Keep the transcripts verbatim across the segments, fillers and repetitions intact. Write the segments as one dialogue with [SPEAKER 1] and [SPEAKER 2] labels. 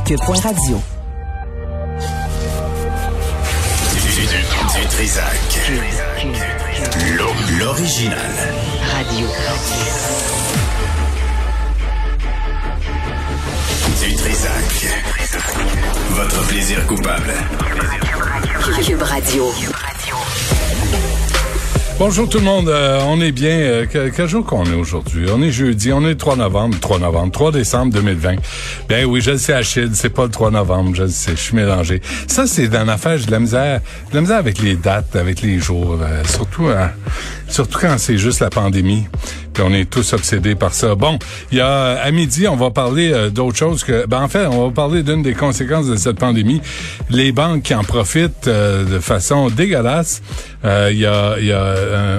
[SPEAKER 1] cube point radio.
[SPEAKER 2] Du Trisac. L'original.
[SPEAKER 1] Radio.
[SPEAKER 2] Du Trisac. Votre plaisir coupable.
[SPEAKER 1] Cube Radio.
[SPEAKER 3] Bonjour tout le monde, euh, on est bien. Euh, quel, quel jour qu'on est aujourd'hui? On est jeudi, on est le trois novembre, trois novembre, trois décembre deux mille vingt. Ben oui, je le sais, Achille, c'est pas le trois novembre, je le sais, je suis mélangé. Ça, c'est dans l'affaire, j'ai de la misère, de la misère avec les dates, avec les jours, euh, surtout, euh, surtout quand c'est juste la pandémie. Puis on est tous obsédés par ça. Bon, il y a à midi, on va parler euh, d'autre chose que, ben en fait, on va parler d'une des conséquences de cette pandémie. Les banques qui en profitent euh, de façon dégueulasse. Euh, il y a, il y a, euh,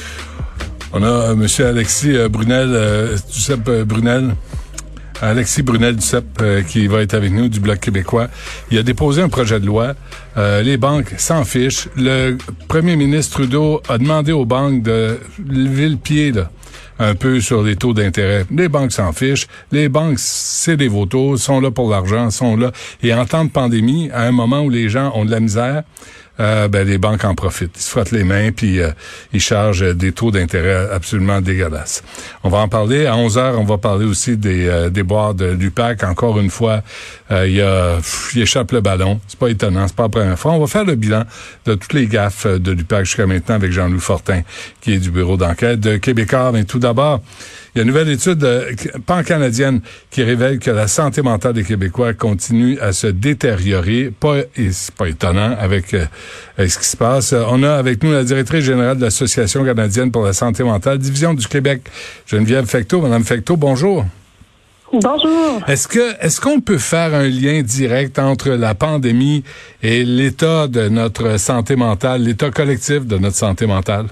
[SPEAKER 3] on a euh, Monsieur Alexis euh, Brunel, euh, Duceppe euh, Brunel. Alexis Brunel-Duceppe, euh, qui va être avec nous du Bloc québécois. Il a déposé un projet de loi. Euh, les banques s'en fichent. Le premier ministre Trudeau a demandé aux banques de lever le pied, là, un peu sur les taux d'intérêt. Les banques s'en fichent. Les banques, c'est des vautours, sont là pour l'argent, sont là. Et en temps de pandémie, à un moment où les gens ont de la misère, Euh, ben les banques en profitent. Ils se frottent les mains puis euh, ils chargent des taux d'intérêt absolument dégueulasses. On va en parler. À onze heures, on va parler aussi des euh, des boires de l'U P A C. Encore une fois, euh, il y a pff, il échappe le ballon. C'est pas étonnant, c'est pas la première fois. On va faire le bilan de toutes les gaffes de l'U P A C jusqu'à maintenant avec Jean-Louis Fortin, qui est du bureau d'enquête de Québécois. Mais tout d'abord, il y a une nouvelle étude euh, pan-canadienne qui révèle que la santé mentale des Québécois continue à se détériorer. Pas, et c'est pas étonnant avec, euh, avec ce qui se passe. Euh, on a avec nous la directrice générale de l'Association canadienne pour la santé mentale, division du Québec, Geneviève Fecteau. Madame Fecteau, bonjour.
[SPEAKER 4] Bonjour.
[SPEAKER 3] Est-ce que est-ce qu'on peut faire un lien direct entre la pandémie et l'état de notre santé mentale, l'état collectif de notre santé mentale?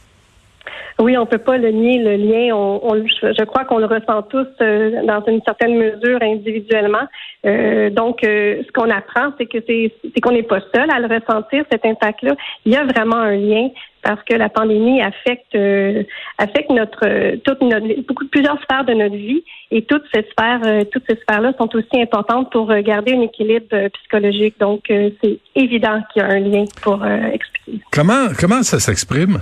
[SPEAKER 4] Oui, on peut pas le nier, le lien. On, on, je crois qu'on le ressent tous euh, dans une certaine mesure individuellement. Euh, donc, euh, ce qu'on apprend, c'est que c'est, c'est qu'on n'est pas seul à le ressentir, cet impact-là. Il y a vraiment un lien parce que la pandémie affecte euh, affecte notre toute notre beaucoup plusieurs sphères de notre vie et toutes ces sphères euh, toutes ces sphères-là sont aussi importantes pour euh, garder un équilibre euh, psychologique. Donc, euh, c'est évident qu'il y a un lien pour euh, expliquer.
[SPEAKER 3] Comment comment ça s'exprime?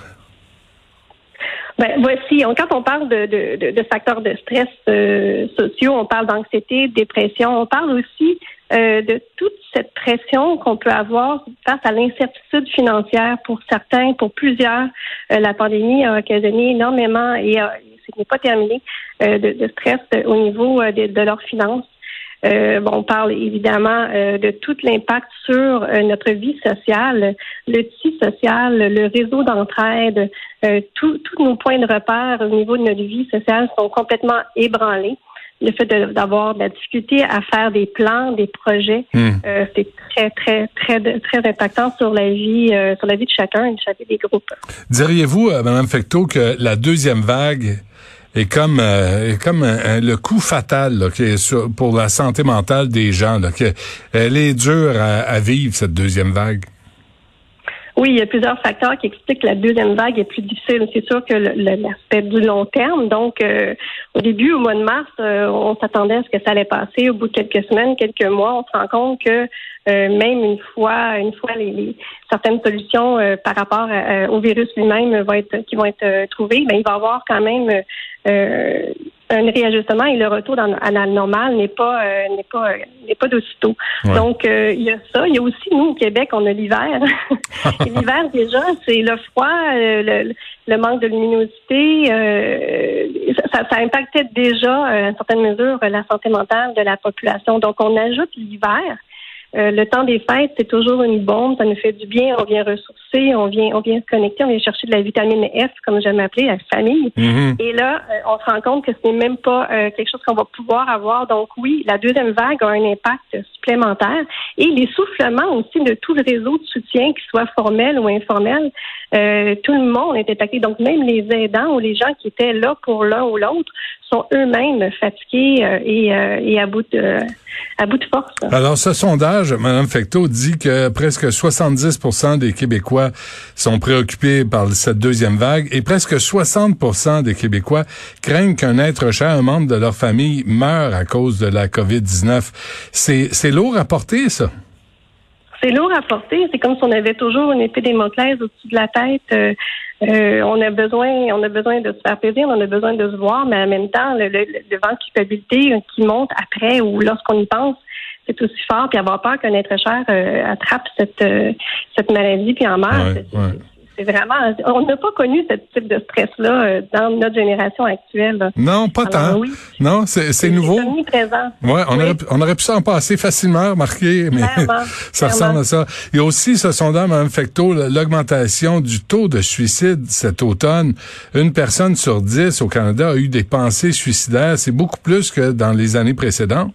[SPEAKER 4] Ben voici, on, quand on parle de, de, de, de facteurs de stress euh, sociaux, on parle d'anxiété, de dépression, on parle aussi euh, de toute cette pression qu'on peut avoir face à l'incertitude financière pour certains, pour plusieurs. Euh, la pandémie a occasionné énormément, et euh, ce n'est pas terminé, euh, de, de stress au niveau euh, de, de leurs finances. Euh, bon, on parle évidemment euh, de tout l'impact sur euh, notre vie sociale, le tissu social, le réseau d'entraide, euh, tous nos points de repère au niveau de notre vie sociale sont complètement ébranlés. Le fait de, d'avoir de la difficulté à faire des plans, des projets, mmh. euh, c'est très, très, très, très impactant sur la vie, euh, sur la vie de chacun et de chacun des groupes.
[SPEAKER 3] Diriez-vous, euh, Mme Fecteau, que la deuxième vague est comme euh, est comme un, un, le coup fatal là, qui est sur, pour la santé mentale des gens, là, que elle est dure à, à vivre, cette deuxième vague?
[SPEAKER 4] Oui, il y a plusieurs facteurs qui expliquent que la deuxième vague est plus difficile. C'est sûr que le, le, l'aspect du long terme, donc euh, au début, au mois de mars, euh, on s'attendait à ce que ça allait passer. Au bout de quelques semaines, quelques mois, on se rend compte que euh, même une fois, une fois les, les certaines solutions euh, par rapport à, à, au virus lui-même vont être, qui vont être euh, trouvées, ben il va y avoir quand même euh, un réajustement et le retour dans, à la normale n'est pas euh, n'est pas euh, n'est pas d'aussitôt. Ouais. Donc euh, il y a ça. Il y a aussi nous au Québec, on a l'hiver. Et l'hiver déjà, c'est le froid, euh, le, le manque de luminosité. Euh, ça, ça impactait déjà euh, à une certaine mesure la santé mentale de la population. Donc on ajoute l'hiver. Euh, le temps des fêtes, c'est toujours une bombe, ça nous fait du bien, on vient ressourcer, on vient on vient se connecter, on vient chercher de la vitamine F, comme j'aime appeler, la famille. Mm-hmm. Et là, euh, on se rend compte que ce n'est même pas euh, quelque chose qu'on va pouvoir avoir. Donc oui, la deuxième vague a un impact supplémentaire. Et l'essoufflement aussi de tout le réseau de soutien, qu'il soit formel ou informel, euh, tout le monde est impacté. Donc même les aidants ou les gens qui étaient là pour l'un ou l'autre sont eux-mêmes fatigués euh, et, euh, et à bout de à bout de force.
[SPEAKER 3] Alors, ce sondage, Mme Fecteau, dit que presque soixante-dix pour cent des Québécois sont préoccupés par cette deuxième vague et presque soixante pour cent des Québécois craignent qu'un être cher, un membre de leur famille, meure à cause de la covid dix-neuf. C'est, c'est lourd à porter, ça?
[SPEAKER 4] C'est lourd à porter. C'est comme si on avait toujours une épée des Damoclès au-dessus de la tête. Euh, euh, on a besoin, on a besoin de se faire plaisir, on a besoin de se voir, mais en même temps, le, le, le vent de culpabilité qui monte après ou lorsqu'on y pense, c'est aussi fort. Puis avoir peur qu'un être cher euh, attrape cette euh, cette maladie puis en meurt.
[SPEAKER 3] Ouais,
[SPEAKER 4] c'est,
[SPEAKER 3] ouais.
[SPEAKER 4] c'est vraiment. On n'a pas connu ce type de stress-là euh, dans notre génération actuelle. Là.
[SPEAKER 3] Non, pas
[SPEAKER 4] Alors,
[SPEAKER 3] tant.
[SPEAKER 4] oui.
[SPEAKER 3] Non, c'est, c'est, c'est nouveau.
[SPEAKER 4] C'est omniprésent.
[SPEAKER 3] Ouais, on
[SPEAKER 4] oui.
[SPEAKER 3] aurait, on aurait pu s'en passer facilement, remarquer, mais
[SPEAKER 4] Clairement,
[SPEAKER 3] ça
[SPEAKER 4] clairement.
[SPEAKER 3] ressemble à ça. Il y a aussi, ce sondage, Mme Fecteau, l'augmentation du taux de suicide cet automne. Une personne sur dix au Canada a eu des pensées suicidaires. C'est beaucoup plus que dans les années précédentes.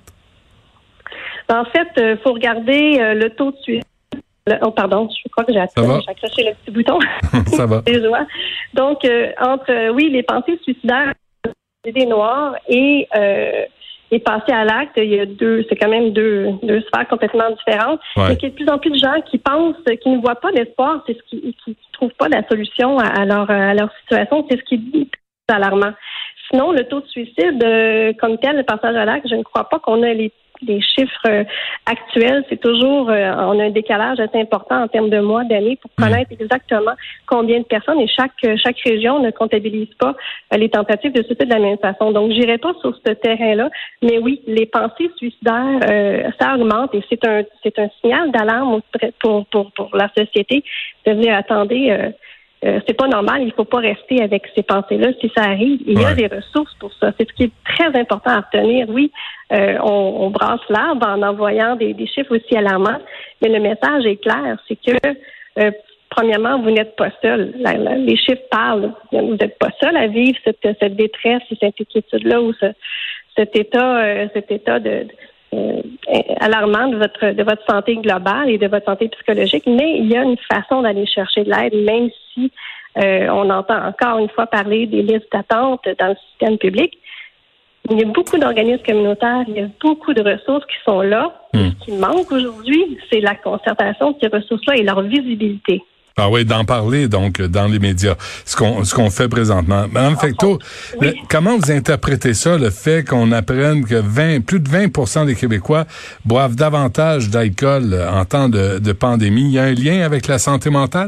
[SPEAKER 4] En fait, il euh, faut regarder euh, le taux de suicide. Le, oh, pardon, je crois que j'ai accroché le petit bouton.
[SPEAKER 3] Ça va.
[SPEAKER 4] Donc, euh, entre, euh, oui, les pensées suicidaires des Noirs et euh, les passés à l'acte, il y a deux, c'est quand même deux, deux sphères complètement différentes.
[SPEAKER 3] Ouais.
[SPEAKER 4] Il y a de plus en plus de gens qui pensent, qui ne voient pas d'espoir, c'est ce qui, qui trouvent pas la solution à, à leur, à leur situation, c'est ce qui est alarmant. Sinon, le taux de suicide, euh, comme tel, le passage à l'acte, je ne crois pas qu'on a les Les chiffres euh, actuels, c'est toujours, euh, on a un décalage assez important en termes de mois, d'années pour connaître mmh. exactement combien de personnes et chaque chaque région ne comptabilise pas euh, les tentatives de suicide de la même façon. Donc, j'irai pas sur ce terrain-là, mais oui, les pensées suicidaires, euh, ça augmente et c'est un c'est un signal d'alarme pour pour pour la société de dire attendez. Euh, Euh, c'est pas normal, il faut pas rester avec ces pensées-là. Si ça arrive, il y a ouais. des ressources pour ça. C'est ce qui est très important à retenir. Oui, euh, on, on brasse l'arbre en envoyant des, des chiffres aussi alarmants, mais le message est clair, c'est que euh, premièrement, vous n'êtes pas seul. La, la, les chiffres parlent. Vous n'êtes pas seul à vivre cette, cette détresse et cette inquiétude-là ou ce, cet état, euh, cet état de, de Euh, alarmant de votre de votre santé globale et de votre santé psychologique, mais il y a une façon d'aller chercher de l'aide, même si euh, on entend encore une fois parler des listes d'attente dans le système public. Il y a beaucoup d'organismes communautaires, il y a beaucoup de ressources qui sont là. Mmh. Ce qui manque aujourd'hui, c'est la concertation de ces ressources-là et leur visibilité.
[SPEAKER 3] Ah oui, d'en parler, donc, dans les médias, ce qu'on ce qu'on fait présentement. Madame Fecteau, oui. le, comment vous interprétez ça, le fait qu'on apprenne que vingt, plus de vingt pour cent des Québécois boivent davantage d'alcool en temps de, de pandémie? Il y a un lien avec la santé mentale?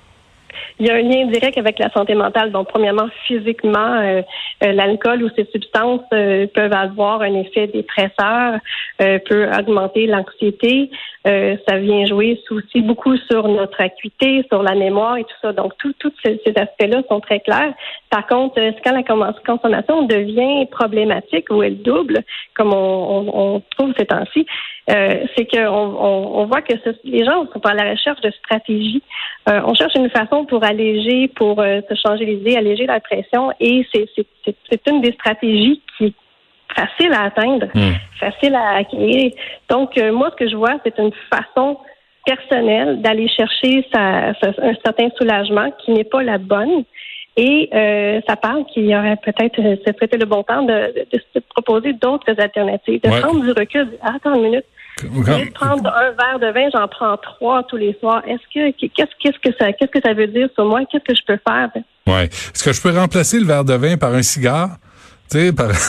[SPEAKER 4] Il y a un lien direct avec la santé mentale. Donc, premièrement, physiquement, euh, euh, l'alcool ou ces substances euh, peuvent avoir un effet dépresseur, euh, peut augmenter l'anxiété. Euh, ça vient jouer aussi beaucoup sur notre acuité, sur la mémoire et tout ça. Donc, tous tout ces, ces aspects-là sont très clairs. Par contre, quand la consommation devient problématique ou elle double, comme on, on, on trouve ces temps-ci, euh, c'est qu'on on, on voit que ce, les gens sont à la recherche de stratégies. Euh, on cherche une façon pour alléger, pour euh, se changer les idées, alléger la pression, et c'est, c'est, c'est, c'est une des stratégies qui est facile à atteindre, mmh. facile à acquérir. Donc, euh, moi, ce que je vois, c'est une façon personnelle d'aller chercher sa, sa, un certain soulagement qui n'est pas la bonne. Et euh, ça parle qu'il y aurait peut-être, ce serait le bon temps de, de, de se proposer d'autres alternatives, de ouais. prendre du recul. Attends une minute. Quand... de prendre un verre de vin, j'en prends trois tous les soirs. Est-ce que qu'est-ce, qu'est-ce que ça qu'est-ce que ça veut dire sur moi? Qu'est-ce que je peux faire?
[SPEAKER 3] Ouais. Est-ce que je peux remplacer le verre de vin par un cigare? Tu sais, par...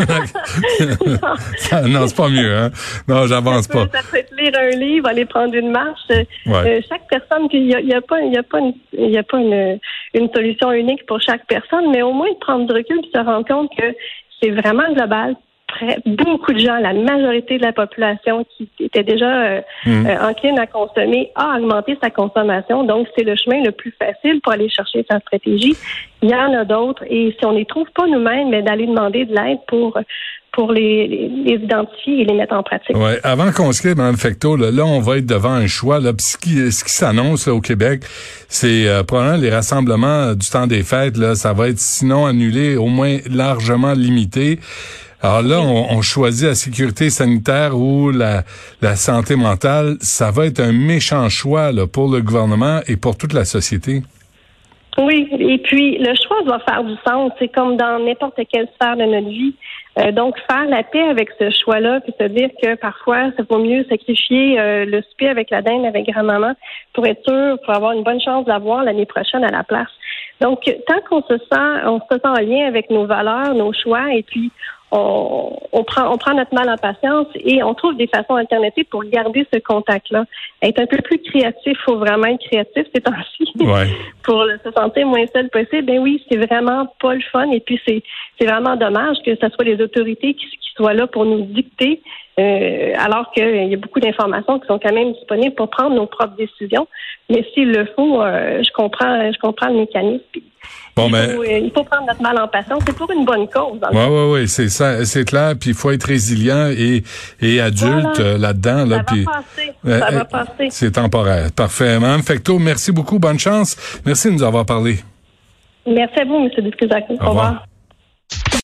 [SPEAKER 3] non, c'est pas mieux, hein. Non, j'avance pas.
[SPEAKER 4] Ça peut être lire un livre, aller prendre une marche.
[SPEAKER 3] Ouais.
[SPEAKER 4] Euh, chaque personne, il y a, y a pas, il y a pas, une, il y a pas une, une solution unique pour chaque personne, mais au moins de prendre du recul et se rendre compte que c'est vraiment global. Beaucoup de gens, la majorité de la population qui était déjà euh, mmh. euh, encline à consommer, a augmenté sa consommation. Donc, c'est le chemin le plus facile pour aller chercher sa stratégie. Il y en a d'autres. Et si on ne les trouve pas nous-mêmes, mais d'aller demander de l'aide pour pour les, les, les identifier et les mettre en pratique.
[SPEAKER 3] Ouais. Avant qu'on se quitte, Mme Fecteau, là, là, on va être devant un choix. Là, ce qui, ce qui s'annonce là, au Québec, c'est euh, probablement les rassemblements du temps des fêtes. Là, ça va être sinon annulé, au moins largement limité. Alors là, on, on choisit la sécurité sanitaire ou la, la santé mentale. Ça va être un méchant choix là, pour le gouvernement et pour toute la société.
[SPEAKER 4] Oui, et puis le choix doit faire du sens. C'est comme dans n'importe quelle sphère de notre vie. Euh, donc, faire la paix avec ce choix-là, puis se dire que parfois, ça vaut mieux sacrifier euh, le souper avec la dinde avec grand-maman pour être sûr, pour avoir une bonne chance d'avoir l'année prochaine à la place. Donc, tant qu'on se sent, on se sent en lien avec nos valeurs, nos choix, et puis on, on prend, on prend notre mal en patience et on trouve des façons alternatives pour garder ce contact-là. Être un peu plus créatif, il faut vraiment être créatif ces temps-ci
[SPEAKER 3] Ouais.
[SPEAKER 4] pour se sentir moins seul possible. Ben oui, c'est vraiment pas le fun, et puis c'est c'est vraiment dommage que ce soit les autorités qui, qui soient là pour nous dicter, euh, alors qu'il y a beaucoup d'informations qui sont quand même disponibles pour prendre nos propres décisions. Mais s'il le faut, euh, je comprends, je comprends le mécanisme.
[SPEAKER 3] Bon,
[SPEAKER 4] il,
[SPEAKER 3] mais...
[SPEAKER 4] faut, euh, il faut prendre notre mal en patience. C'est pour une bonne cause.
[SPEAKER 3] Oui, oui, oui, c'est ça, c'est clair. Puis il faut être résilient et, et adulte
[SPEAKER 4] voilà.
[SPEAKER 3] euh, là-dedans. Là,
[SPEAKER 4] Ça
[SPEAKER 3] puis,
[SPEAKER 4] va passer.
[SPEAKER 3] euh,
[SPEAKER 4] Ça
[SPEAKER 3] euh,
[SPEAKER 4] va passer.
[SPEAKER 3] C'est temporaire. Parfait. Mme Fecteau, merci beaucoup. Bonne chance. Merci de nous avoir parlé.
[SPEAKER 4] Merci à vous, M. Dutrisac. Au revoir.
[SPEAKER 3] Au revoir.